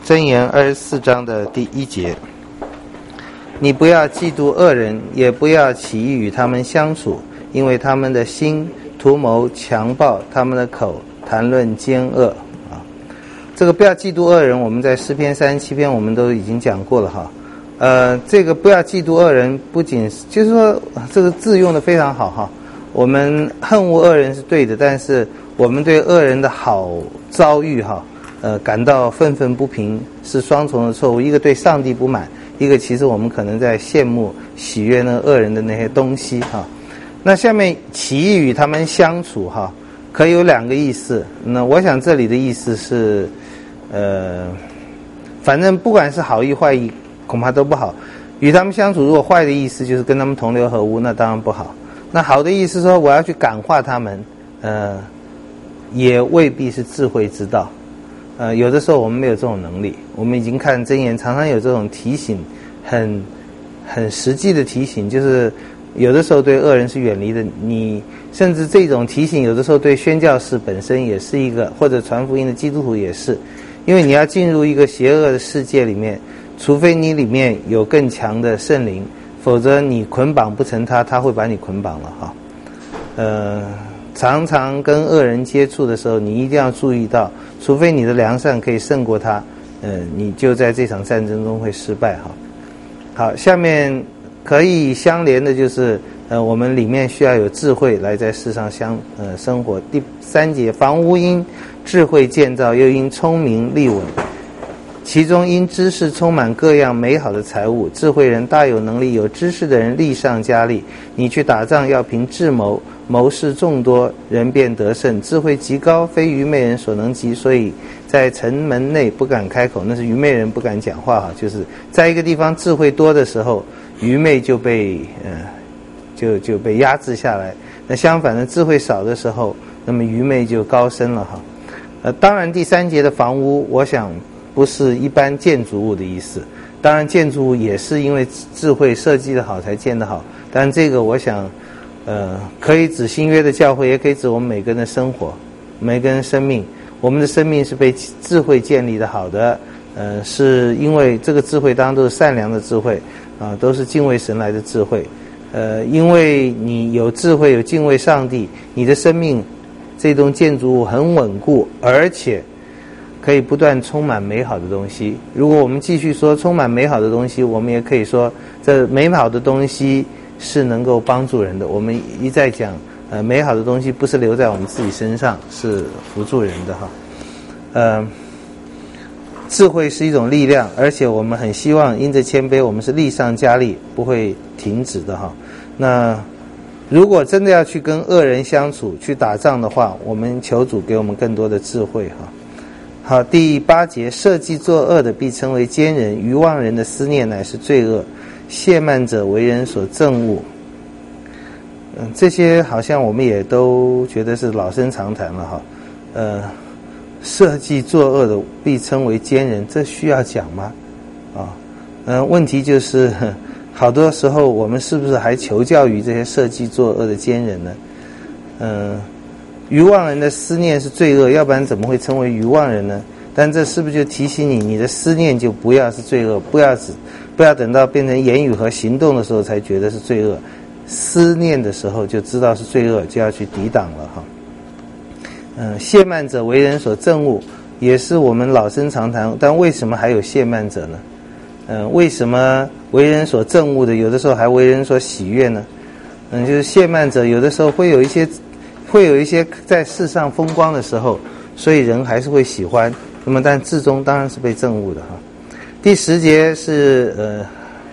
箴言24章的第1节，你不要嫉妒恶人，也不要起意与他们相处，因为他们的心图谋强暴，他们的口谈论奸恶啊。这个不要嫉妒恶人，我们在诗篇37篇我们都已经讲过了哈。这个不要嫉妒恶人，不仅就是说这个字用的非常好哈。我们恨恶恶人是对的，但是我们对恶人的好遭遇哈，感到愤愤不平，是双重的错误。一个对上帝不满，一个其实我们可能在羡慕喜悦那恶人的那些东西哈。那下面起意与他们相处哈，可以有2个意思。那我想这里的意思是，反正不管是好意坏意，恐怕都不好。与他们相处，如果坏的意思就是跟他们同流合污，那当然不好。那好的意思说我要去感化他们，也未必是智慧之道。有的时候我们没有这种能力。我们已经看箴言，常常有这种提醒，很实际的提醒，就是有的时候对恶人是远离的。你甚至这种提醒，有的时候对宣教士本身也是一个，或者传福音的基督徒也是，因为你要进入一个邪恶的世界里面，除非你里面有更强的圣灵，否则你捆绑不成他会把你捆绑了哈。常常跟恶人接触的时候，你一定要注意到，除非你的良善可以胜过他，你就在这场战争中会失败哈。好，下面可以相连的就是我们里面需要有智慧来在世上生活。第3节，房屋因智慧建造，又因聪明立稳，其中因知识充满各样美好的财物。智慧人大有能力，有知识的人力上加力。你去打仗要凭智谋，谋士众多，人便得胜。智慧极高，非愚昧人所能及，所以在城门内不敢开口。那是愚昧人不敢讲话哈，就是在一个地方智慧多的时候，愚昧就被就被压制下来。那相反的，智慧少的时候，那么愚昧就高升了哈。当然第3节的房屋，我想不是一般建筑物的意思。当然建筑物也是因为智慧设计的好才建得好，但这个我想可以指新约的教会，也可以指我们每个人的生活，每个人的生命。我们的生命是被智慧建立的好的，是因为这个智慧当然都是善良的智慧啊，都是敬畏神来的智慧。因为你有智慧，有敬畏上帝，你的生命这栋建筑物很稳固，而且可以不断充满美好的东西。如果我们继续说充满美好的东西，我们也可以说这美好的东西是能够帮助人的。我们一再讲美好的东西不是留在我们自己身上，是扶助人的哈。智慧是一种力量，而且我们很希望因着谦卑，我们是力上加力，不会停止的哈。那如果真的要去跟恶人相处，去打仗的话，我们求主给我们更多的智慧哈。好，第8节，设计作恶的必称为奸人，愚妄人的思念乃是罪恶，亵慢者为人所憎恶。这些好像我们也都觉得是老生常谈了哈。设计作恶的必称为奸人，这需要讲吗？问题就是好多时候我们是不是还求教于这些设计作恶的奸人呢？愚妄人的思念是罪恶，要不然怎么会称为愚妄人呢？但这是不是就提醒你，你的思念就不要是罪恶，不要等到变成言语和行动的时候才觉得是罪恶，思念的时候就知道是罪恶，就要去抵挡了哈。亵慢者为人所憎恶，也是我们老生常谈，但为什么还有亵慢者呢？为什么为人所憎恶的有的时候还为人所喜悦呢？就是亵慢者有的时候会有一些在世上风光的时候，所以人还是会喜欢，那么但至终当然是被憎恶的哈。第10节是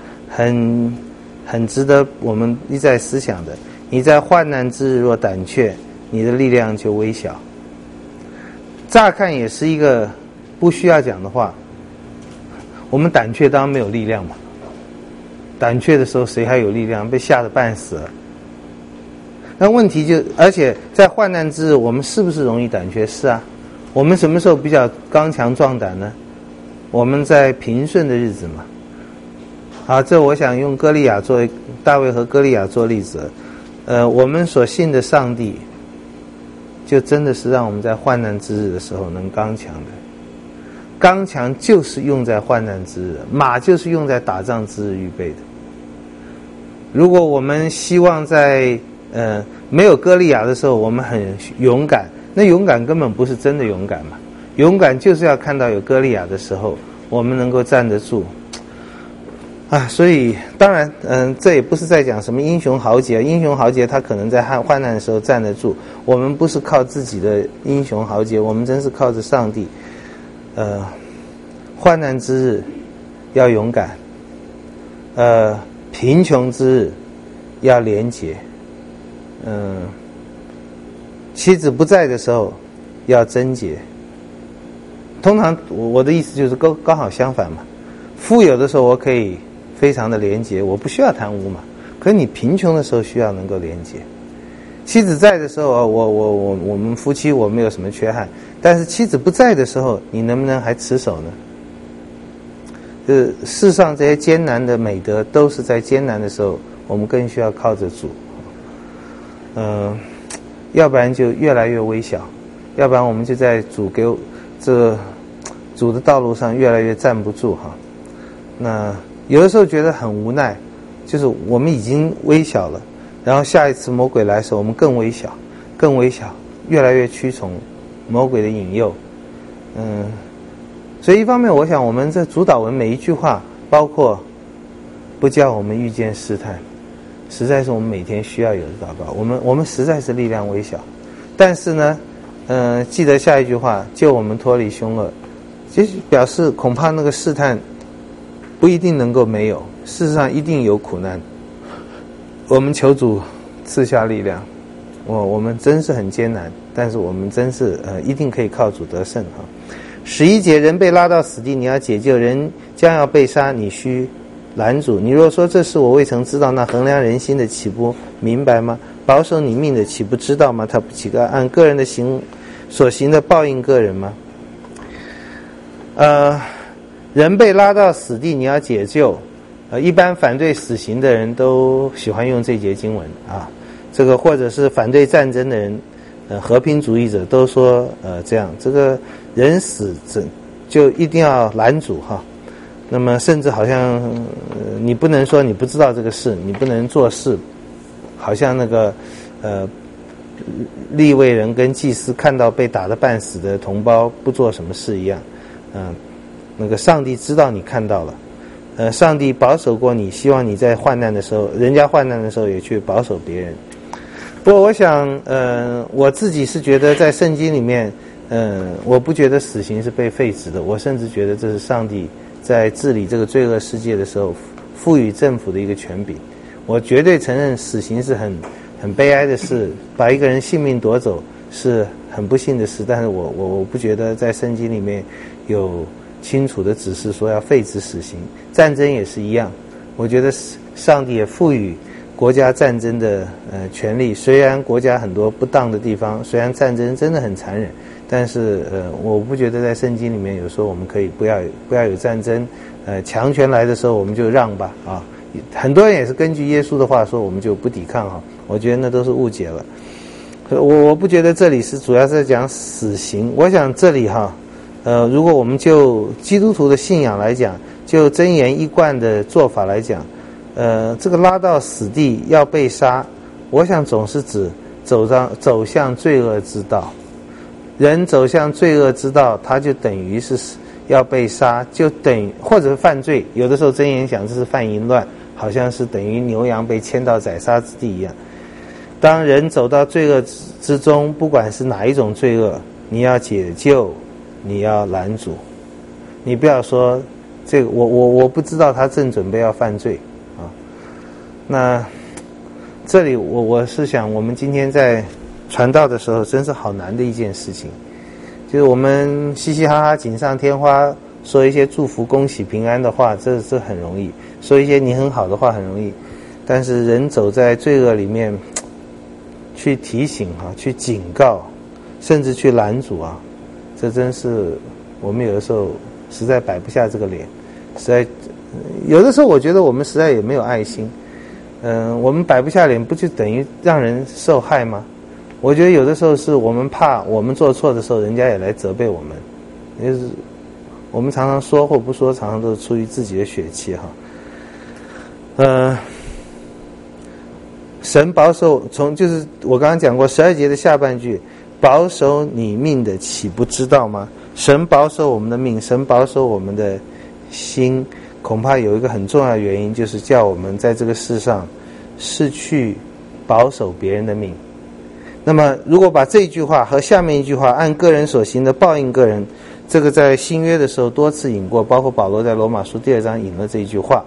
很值得我们一再思想的。你在患难之日若胆怯，你的力量就微小。乍看也是一个不需要讲的话，我们胆怯当然没有力量嘛。胆怯的时候谁还有力量？被吓得半死了。那问题而且在患难之日，我们是不是容易胆怯？是啊。我们什么时候比较刚强壮胆呢？我们在平顺的日子嘛。好，这我想用大卫和歌利亚做例子。我们所信的上帝就真的是让我们在患难之日的时候能刚强的。 刚强就是用在患难之日，马就是用在打仗之日预备的。如果我们希望在没有歌利亚的时候我们很勇敢，那勇敢根本不是真的勇敢嘛。勇敢就是要看到有歌利亚的时候我们能够站得住啊。所以当然这也不是在讲什么英雄豪杰，英雄豪杰他可能在患难的时候站得住，我们不是靠自己的英雄豪杰，我们真是靠着上帝。患难之日要勇敢，贫穷之日要廉洁，妻子不在的时候要贞洁。通常我的意思就是刚好相反嘛。富有的时候我可以非常的廉洁，我不需要贪污嘛。可是你贫穷的时候需要能够廉洁。妻子在的时候我们夫妻我没有什么缺憾，但是妻子不在的时候你能不能还持守呢？世上这些艰难的美德都是在艰难的时候我们更需要靠着主。要不然就越来越微小，要不然我们就在主的道路上越来越站不住哈。那有的时候觉得很无奈，就是我们已经微小了，然后下一次魔鬼来的时候我们更微小，越来越屈从魔鬼的引诱。所以一方面我想我们这主祷文每一句话，包括不叫我们遇见试探，实在是我们每天需要有的祷告。我们实在是力量微小，但是呢记得下一句话，救我们脱离凶恶，其实表示恐怕那个试探不一定能够没有，事实上一定有苦难。我们求主赐下力量，我们真是很艰难，但是我们真是一定可以靠主得胜哈。11节，人被拉到死地，你要解救；人将要被杀，你须拦阻。你若说这事我未曾知道，那衡量人心的岂不明白吗？保守你命的岂不知道吗？他不岂个按个人的所行的报应个人吗？人被拉到死地，你要解救。一般反对死刑的人都喜欢用这节经文啊，这个或者是反对战争的人，和平主义者都说这样，这个人死就一定要拦阻哈。那么甚至好像你不能说你不知道这个事，你不能做事，好像那个利未人跟祭司看到被打得半死的同胞不做什么事一样。那个上帝知道你看到了，上帝保守过你，希望你在患难的时候，人家患难的时候也去保守别人。不过我想我自己是觉得在圣经里面我不觉得死刑是被废止的，我甚至觉得这是上帝在治理这个罪恶世界的时候赋予政府的一个权柄。我绝对承认死刑是很悲哀的事，把一个人性命夺走是很不幸的事，但是我不觉得在圣经里面有清楚的指示说要废止死刑。战争也是一样，我觉得上帝也赋予国家战争的权利，虽然国家很多不当的地方，虽然战争真的很残忍，但是我不觉得在圣经里面有说我们可以不要有战争，强权来的时候我们就让吧啊。很多人也是根据耶稣的话说我们就不抵抗哈，我觉得那都是误解了。我不觉得这里是主要是在讲死刑。我想这里哈如果我们就基督徒的信仰来讲，就箴言一贯的做法来讲，这个拉到死地要被杀，我想总是指走向罪恶之道。人走向罪恶之道，他就等于是要被杀，就等于或者是犯罪。有的时候箴言讲这是犯淫乱，好像是等于牛羊被牵到宰杀之地一样。当人走到罪恶之中，不管是哪一种罪恶，你要解救，你要拦阻，你不要说这个我不知道他正准备要犯罪啊。那这里我是想，我们今天在传道的时候真是好难的一件事情，就是我们嘻嘻哈哈锦上添花，说一些祝福恭喜平安的话，这很容易，说一些你很好的话很容易，但是人走在罪恶里面去提醒去警告，甚至去拦阻这真是我们有的时候实在摆不下这个脸，实在有的时候我觉得我们实在也没有爱心。我们摆不下脸，不就等于让人受害吗？我觉得有的时候是我们怕我们做错的时候，人家也来责备我们。就是我们常常说或不说，常常都是出于自己的血气哈。神保守，就是我刚刚讲过12节的下半句，保守你命的岂不知道吗？神保守我们的命，神保守我们的心，恐怕有一个很重要的原因，就是叫我们在这个世上失去保守别人的命。那么如果把这句话和下面一句话按个人所行的报应个人，这个在新约的时候多次引过，包括保罗在罗马书第2章引了这一句话。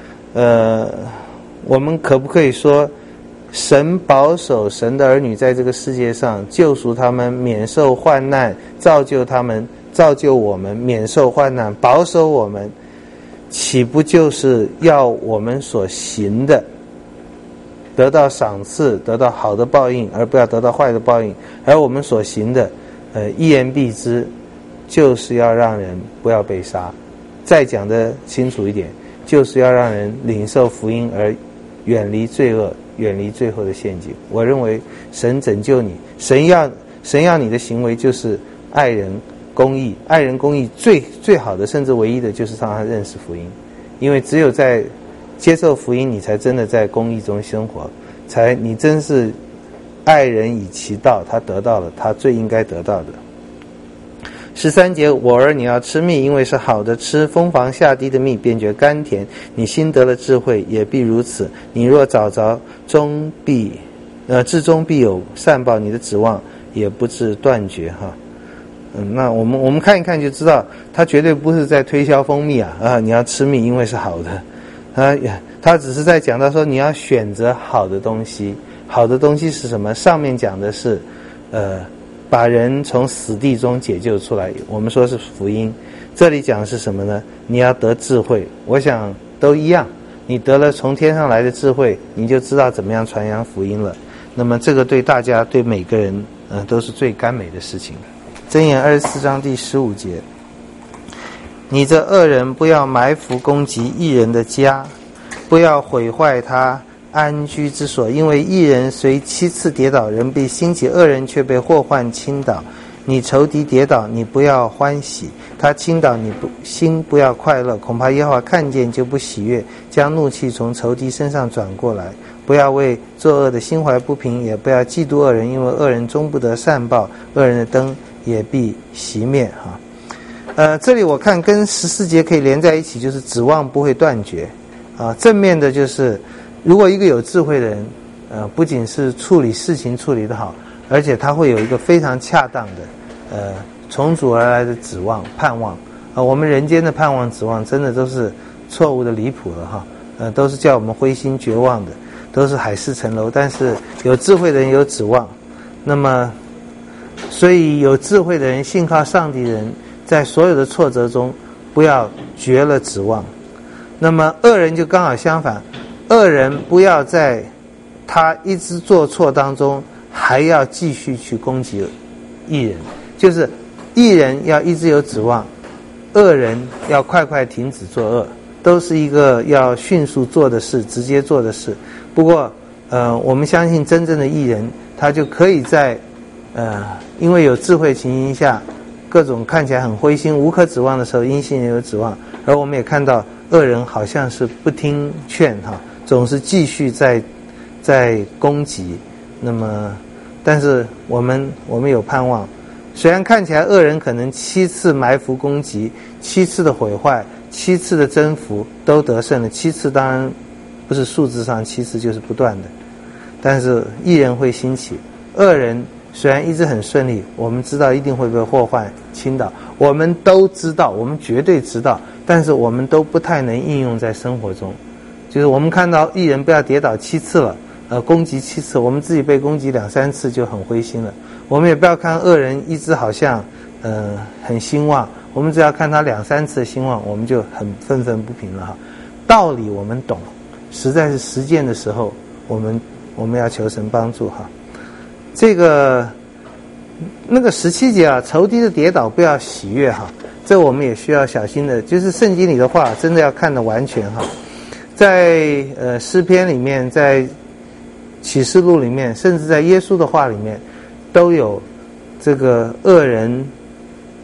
我们可不可以说神保守神的儿女在这个世界上，救赎他们免受患难，造就我们免受患难，保守我们，岂不就是要我们所行的得到赏赐，得到好的报应，而不要得到坏的报应？而我们所行的一言蔽之，就是要让人不要被杀。再讲得清楚一点，就是要让人领受福音而远离罪恶，远离最后的陷阱。我认为神拯救你，神要你的行为就是爱人公义，爱人公义最好的甚至唯一的就是让他认识福音。因为只有在接受福音，你才真的在公义中生活，你真是爱人以其道，他得到了他最应该得到的。13节，我儿你要吃蜜，因为是好的吃，蜂房下滴的蜜便觉甘甜，你心得了智慧也必如此。你若找着至终必有善报，你的指望也不致断绝哈。那我们看一看就知道，他绝对不是在推销蜂蜜啊，你要吃蜜因为是好的，他只是在讲到说你要选择好的东西。好的东西是什么？上面讲的是把人从死地中解救出来，我们说是福音。这里讲的是什么呢？你要得智慧，我想都一样，你得了从天上来的智慧，你就知道怎么样传扬福音了。那么这个对大家对每个人都是最甘美的事情。箴言24章第15节，你这恶人不要埋伏攻击义人的家，不要毁坏他安居之所，因为义人虽7次跌倒，人必兴起；恶人却被祸患倾倒。你仇敌跌倒，你不要欢喜；他倾倒，你心不要快乐。恐怕耶和华看见就不喜悦，将怒气从仇敌身上转过来。不要为作恶的心怀不平，也不要嫉妒恶人，因为恶人终不得善报，恶人的灯也必熄灭这里我看跟14节可以连在一起，就是指望不会断绝正面的就是如果一个有智慧的人不仅是处理事情处理得好，而且他会有一个非常恰当的从主而来的指望盼望我们人间的盼望指望真的都是错误的离谱了都是叫我们灰心绝望的，都是海市蜃楼。但是有智慧的人有指望，那么所以有智慧的人，信靠上帝的人，在所有的挫折中不要绝了指望。那么恶人就刚好相反，恶人不要在他一直做错当中还要继续去攻击义人，就是义人要一直有指望，恶人要快快停止作恶，都是一个要迅速做的事，直接做的事。不过我们相信真正的义人，他就可以在因为有智慧情形下，各种看起来很灰心无可指望的时候，因信人有指望。而我们也看到恶人好像是不听劝总是继续在攻击。那么但是我们有盼望，虽然看起来恶人可能7次埋伏攻击，7次的毁坏，7次的征服都得胜了，7次当然不是数字上7次，就是不断的，但是义人会兴起。恶人虽然一直很顺利，我们知道一定会被祸患倾倒，我们都知道，我们绝对知道，但是我们都不太能应用在生活中。就是我们看到义人不要跌倒7次了，攻击7次，我们自己被攻击2-3次就很灰心了。我们也不要看恶人一直好像很兴旺，我们只要看他2-3次的兴旺，我们就很愤愤不平了道理我们懂，实在是实践的时候，我们要求神帮助这个那个17节仇敌的跌倒不要喜悦这我们也需要小心的，就是圣经里的话真的要看得完全在诗篇里面，在启示录里面，甚至在耶稣的话里面，都有这个恶人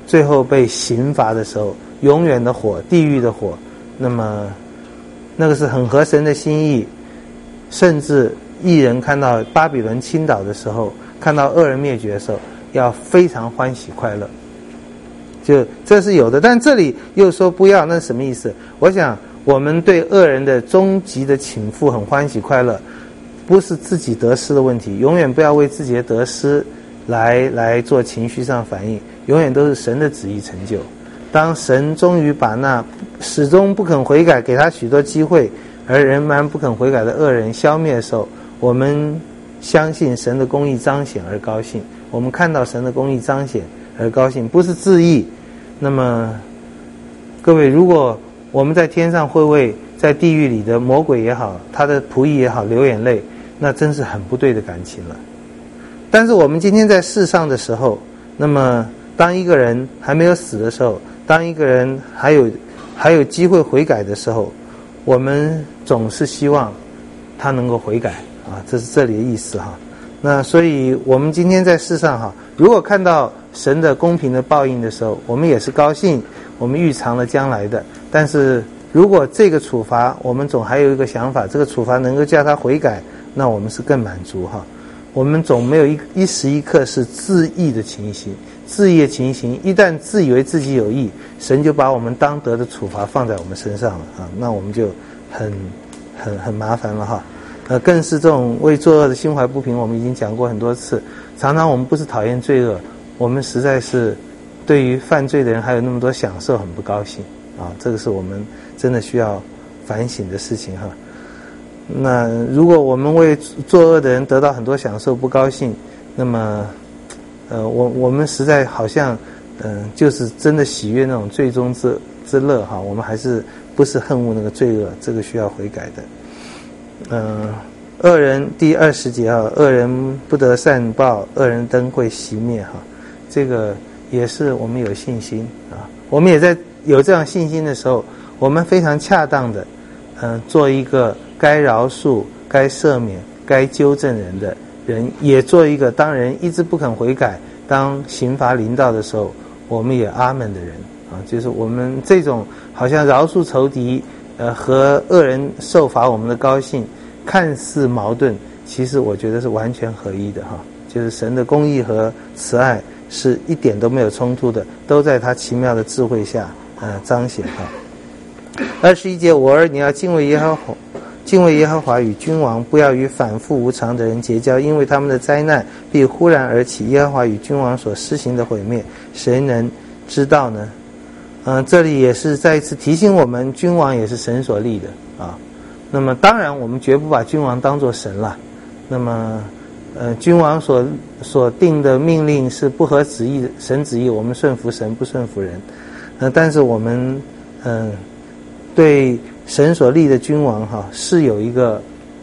最后被刑罚的时候，永远的火，地狱的火，那么那个是很合神的心意。甚至义人看到巴比伦倾倒的时候，看到恶人灭绝的时候，要非常欢喜快乐，就这是有的。但这里又说不要，那是什么意思？我想我们对恶人的终极的倾覆很欢喜快乐，不是自己得失的问题，永远不要为自己的得失来做情绪上反应，永远都是神的旨意成就。当神终于把那始终不肯悔改，给他许多机会而仍然不肯悔改的恶人消灭的时候，我们相信神的公义彰显而高兴，我们看到神的公义彰显而高兴，不是自义。那么各位，如果我们在天上会为在地狱里的魔鬼也好，他的仆役也好流眼泪，那真是很不对的感情了。但是我们今天在世上的时候，那么当一个人还没有死的时候，当一个人还有机会悔改的时候，我们总是希望他能够悔改啊，这是这里的意思哈。那所以我们今天在世上哈，如果看到神的公平的报应的时候，我们也是高兴，我们预尝了将来的。但是如果这个处罚我们总还有一个想法，这个处罚能够叫他悔改，那我们是更满足哈。我们总没有一时一刻是自义的情形，自义的情形一旦自以为自己有义，神就把我们当得的处罚放在我们身上了啊，那我们就很麻烦了哈。更是这种为作恶的心怀不平，我们已经讲过很多次。常常我们不是讨厌罪恶，我们实在是对于犯罪的人还有那么多享受很不高兴啊，这个是我们真的需要反省的事情哈。那如果我们为作恶的人得到很多享受不高兴，那么我们实在好像就是真的喜悦那种罪中之乐哈，我们还是不是恨恶那个罪恶，这个需要悔改的。恶人第20节啊，恶人不得善报，恶人灯会熄灭哈，这个也是我们有信心啊，我们也在有这样信心的时候，我们非常恰当的做一个该饶恕、该赦免、该纠正人的人，也做一个当人一直不肯悔改，当刑罚临到的时候，我们也阿们的人啊，就是我们这种好像饶恕仇敌，和恶人受罚我们的高兴，看似矛盾，其实我觉得是完全合一的哈，就是神的公义和慈爱是一点都没有冲突的，都在他奇妙的智慧下彰显哈。21节，我儿，你要敬畏耶和华，与君王，不要与反复无常的人结交，因为他们的灾难必忽然而起。耶和华与君王所施行的毁灭，谁能知道呢？这里也是再一次提醒我们，君王也是神所立的啊。那么当然我们绝不把君王当作神了。那么君王所定的命令是不合旨意神旨意，我们顺服神，不顺服人。但是我们对神所立的君王哈，是有一个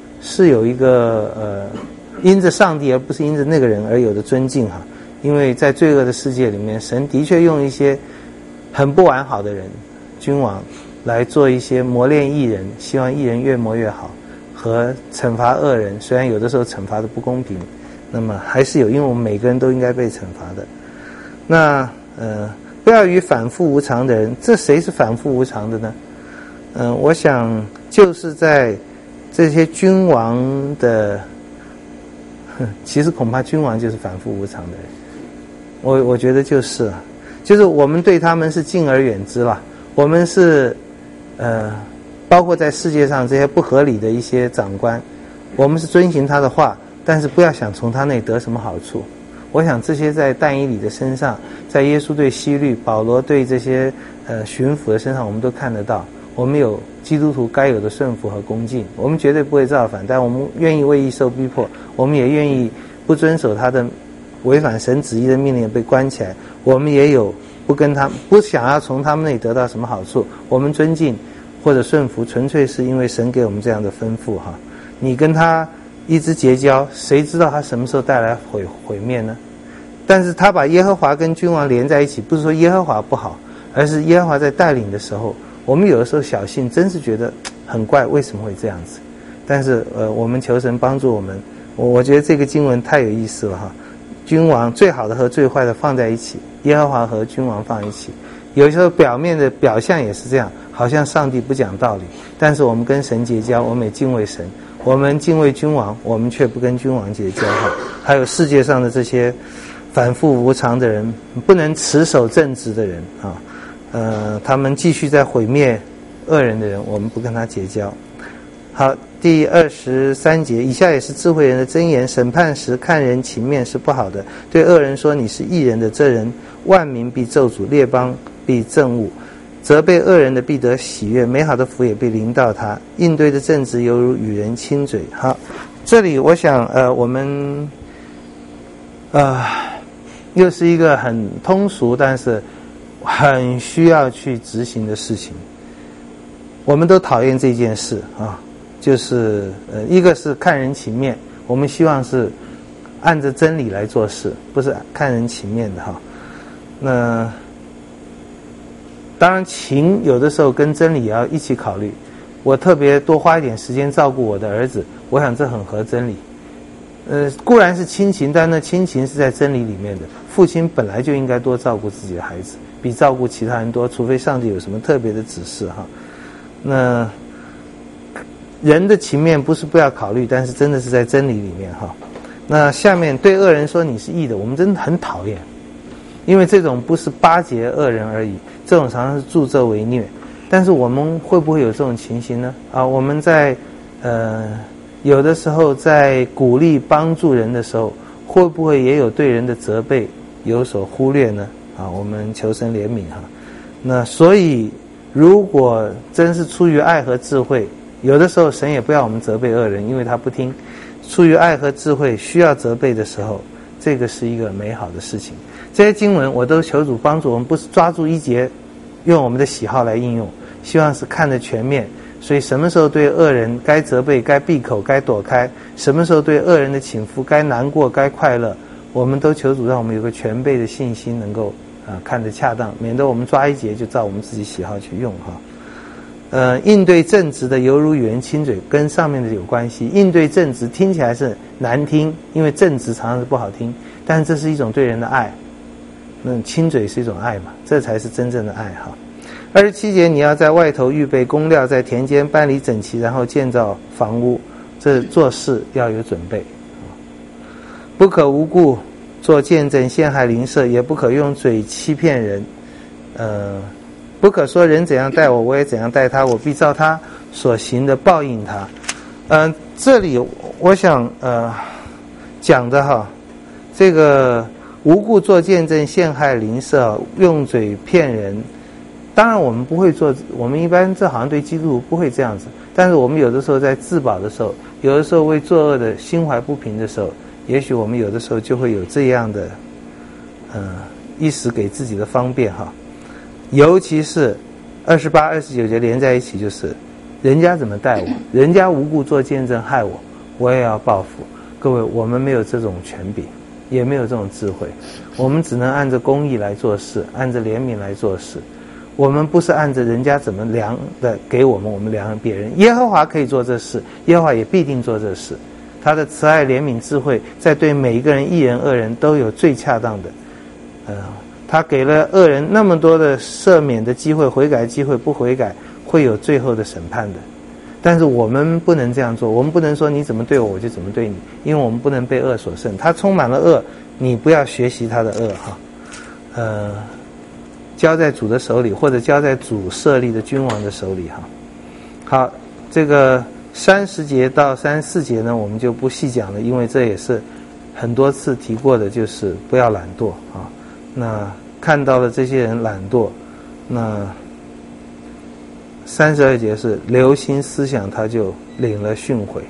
因着上帝而不是因着那个人而有的尊敬哈。因为在罪恶的世界里面，神的确用一些很不完好的人君王来做一些磨练义人，希望义人越磨越好，和惩罚恶人，虽然有的时候惩罚的不公平，那么还是有，因为我们每个人都应该被惩罚的。那不要与反复无常的人，这谁是反复无常的呢？我想就是在这些君王的，其实恐怕君王就是反复无常的人，我觉得就是我们对他们是敬而远之了。我们是包括在世界上这些不合理的一些长官，我们是遵循他的话，但是不要想从他那里得什么好处。我想这些在但以理的身上，在耶稣对希律、保罗对这些巡抚的身上，我们都看得到。我们有基督徒该有的顺服和恭敬，我们绝对不会造反，但我们愿意为义受逼迫，我们也愿意不遵守他的违反神旨意的命令被关起来，我们也有不想要从他们那里得到什么好处，我们尊敬或者顺服纯粹是因为神给我们这样的吩咐哈。你跟他一直结交，谁知道他什么时候带来毁灭呢？但是他把耶和华跟君王连在一起，不是说耶和华不好，而是耶和华在带领的时候，我们有的时候小信真是觉得很怪，为什么会这样子？但是我们求神帮助我们，我觉得这个经文太有意思了哈。君王最好的和最坏的放在一起， 耶和华和君王放一起。有时候表面的表象也是这样，好像上帝不讲道理，但是我们跟神结交，我们也敬畏神，我们敬畏君王，我们却不跟君王结交。还有世界上的这些反复无常的人，不能持守正直的人他们继续在毁灭恶人的人，我们不跟他结交。好，第23节，以下也是智慧人的箴言：审判时看人情面是不好的，对恶人说你是义人的，这人万民必咒诅，列邦必憎恶。责备恶人的必得喜悦，美好的福也必临到他。应对的正直犹如与人亲嘴。好，这里我想我们又是一个很通俗但是很需要去执行的事情。我们都讨厌这件事就是一个是看人情面，我们希望是按着真理来做事，不是看人情面的那当然情有的时候跟真理也要一起考虑。我特别多花一点时间照顾我的儿子，我想这很合真理。固然是亲情，但那亲情是在真理里面的。父亲本来就应该多照顾自己的孩子，比照顾其他人多，除非上帝有什么特别的指示那人的情面不是不要考虑，但是真的是在真理里面那下面对恶人说你是义的，我们真的很讨厌，因为这种不是巴结恶人而已，这种常常是助纣为虐。但是我们会不会有这种情形呢？我们在有的时候在鼓励帮助人的时候，会不会也有对人的责备有所忽略呢？我们求神怜悯那所以如果真是出于爱和智慧，有的时候神也不要我们责备恶人，因为他不听。出于爱和智慧需要责备的时候，这个是一个美好的事情。这些经文我都求主帮助我们，不是抓住一节用我们的喜好来应用，希望是看得全面。所以什么时候对恶人该责备，该闭口，该躲开，什么时候对恶人的倾覆该难过，该快乐，我们都求主让我们有个全备的信心，能够看得恰当，免得我们抓一节就照我们自己喜好去用应对正直的犹如与人亲嘴，跟上面的有关系。应对正直听起来是难听，因为正直常常是不好听，但是这是一种对人的爱。亲嘴是一种爱嘛，这才是真正的爱27节，你要在外头预备工料，在田间搬理整齐，然后建造房屋。这做事要有准备。不可无故做见证陷害邻舍，也不可用嘴欺骗人。不可说人怎样待我，我也怎样待他，我必照他所行的报应他。这里我想讲的这个无故做见证陷害邻舍，用嘴骗人，当然我们不会做，我们一般这好像对基督徒不会这样子，但是我们有的时候在自保的时候，有的时候为作恶的心怀不平的时候，也许我们有的时候就会有这样的一时给自己的方便尤其是28、29节连在一起，就是人家怎么待我，人家无故做见证害我，我也要报复。各位，我们没有这种权柄，也没有这种智慧，我们只能按着公义来做事，按着怜悯来做事。我们不是按着人家怎么量的给我们，我们量别人。耶和华可以做这事，耶和华也必定做这事。他的慈爱、怜悯、智慧，在对每一个人、义人、恶人都有最恰当的。他给了恶人那么多的赦免的机会、悔改机会，不悔改会有最后的审判的。但是我们不能这样做，我们不能说你怎么对我，我就怎么对你，因为我们不能被恶所胜。他充满了恶，你不要学习他的恶交在主的手里，或者交在主设立的君王的手里好，这个30节到34节呢，我们就不细讲了，因为这也是很多次提过的，就是不要懒惰那看到了这些人懒惰，那32节是留心思想，他就领了训诲。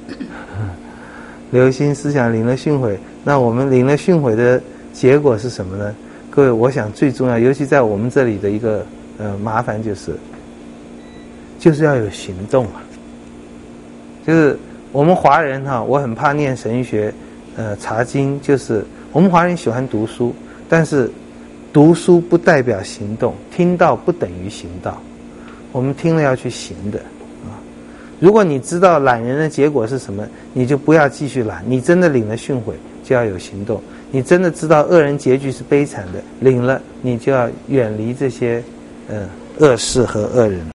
留心思想领了训诲，那我们领了训诲的结果是什么呢？各位，我想最重要，尤其在我们这里的一个麻烦就是要有行动就是我们华人我很怕念神学查经，就是我们华人喜欢读书，但是读书不代表行动，听到不等于行道，我们听了要去行的如果你知道懒人的结果是什么，你就不要继续懒，你真的领了训诲就要有行动。 你真的知道恶人结局是悲惨的，领了你就要远离这些恶事和恶人。